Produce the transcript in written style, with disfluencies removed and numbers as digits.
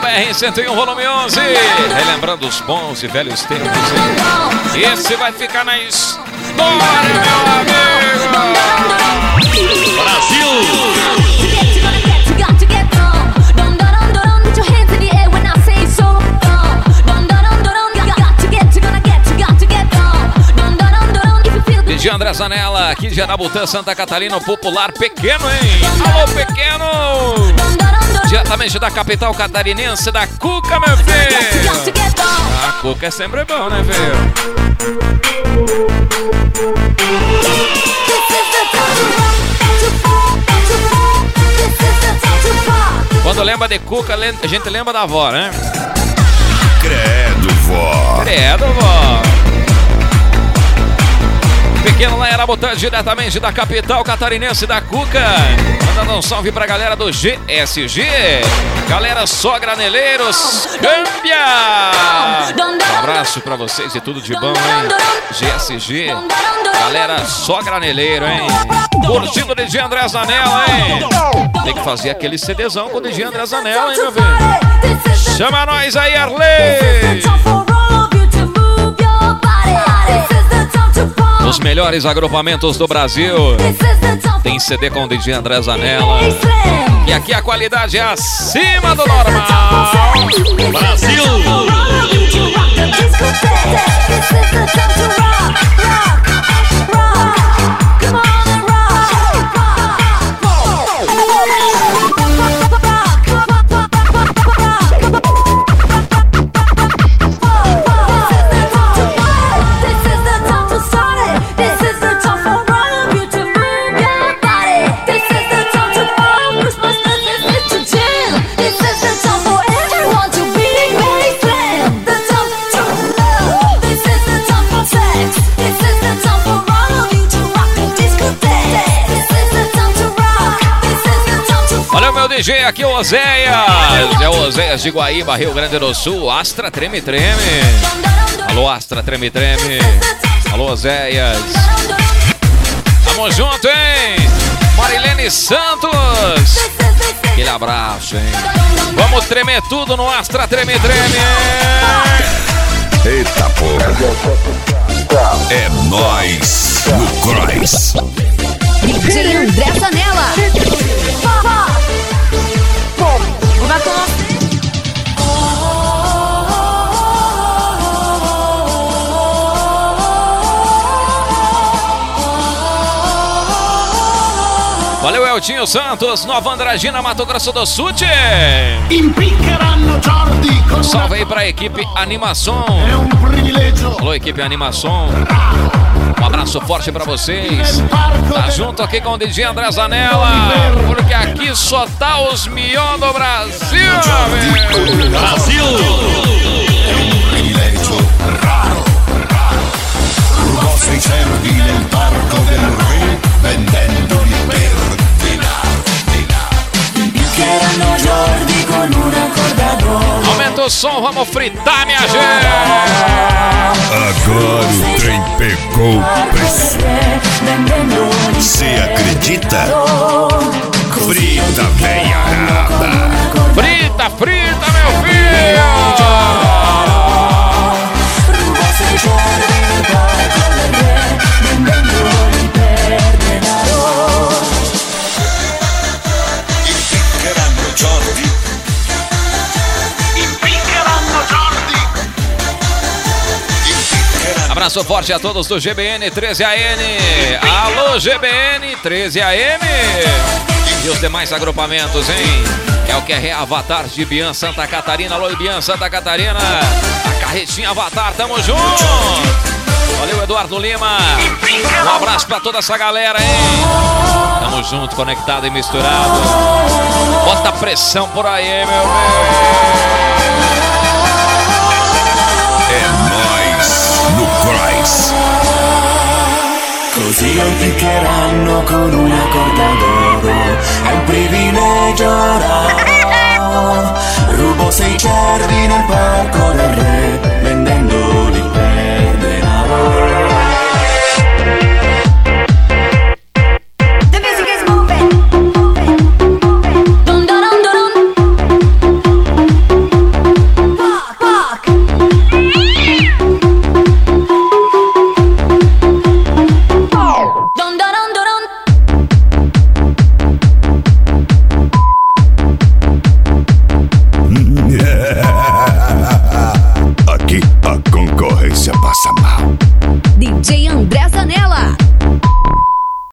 BR-101, volume 11. Relembrando os bons e velhos tempos. Esse vai ficar na história, meu amigo. Brasil! DJ André Zanella, aqui de Arabutã, Santa Catarina, o popular Pequeno, hein? Alô, Pequeno! Diretamente da capital catarinense, da Cuca, meu filho! A Cuca é sempre bom, né, filho? Quando lembra de Cuca, a gente lembra da avó, né? Credo, vó! Credo, vó! Pequeno lá em Arabutã, diretamente da capital catarinense da Cuca. Mandando um salve pra galera do GSG. Galera só graneleiros, câmbia! Um abraço pra vocês e tudo de bom, hein? GSG, galera só graneleiro, hein? Curtindo o DJ André Zanella, hein? Tem que fazer aquele CDzão com o DJ André Zanella, hein, meu filho? Chama nós aí, Arley! Os melhores agrupamentos do Brasil. Tem CD com o DJ André Zanella. E aqui a qualidade é acima do normal. Brasil! DJ aqui, o Oséias. É o Oséias de Guaíba, Rio Grande do Sul. Astra Treme Treme. Alô, Astra Treme Treme. Alô, Oséias. Tamo junto, hein? Marilene Santos. Aquele abraço, hein? Vamos tremer tudo no Astra Treme Treme. Eita porra. É nóis no Cross. DJ André Zanella. Valeu, Eltinho Santos, Nova Andradina, Mato Grosso do Sul. Um salve aí pra equipe Animação. Alô, equipe Animação. Um abraço forte pra vocês. Tá junto aqui com o DJ André Zanella, porque aqui só tá os mion do Brasil. Brasil! È un privilegio raro, raro. Rubò 600 nel parco del re, vendendoli per dinar. Piccheranno Jordi con una corda d'oro. Aumenta o som, vamos fritar, minha gente. Agora o trem pegou o preço. Você acredita? Frita, veiarada. Frita, frita, meu filho. Abraço forte a todos do GBN 13AM. Alô, GBN 13AM. E os demais agrupamentos, hein? É o QR Avatar de Bian, Santa Catarina. Alô, Bian, Santa Catarina. A carretinha Avatar, tamo junto. Valeu, Eduardo Lima. Um abraço pra toda essa galera, hein? Tamo junto, conectado e misturado. Bota pressão por aí, meu bem. É nóis no Cross. Così piccheranno con una corda d'oro. È un privilegio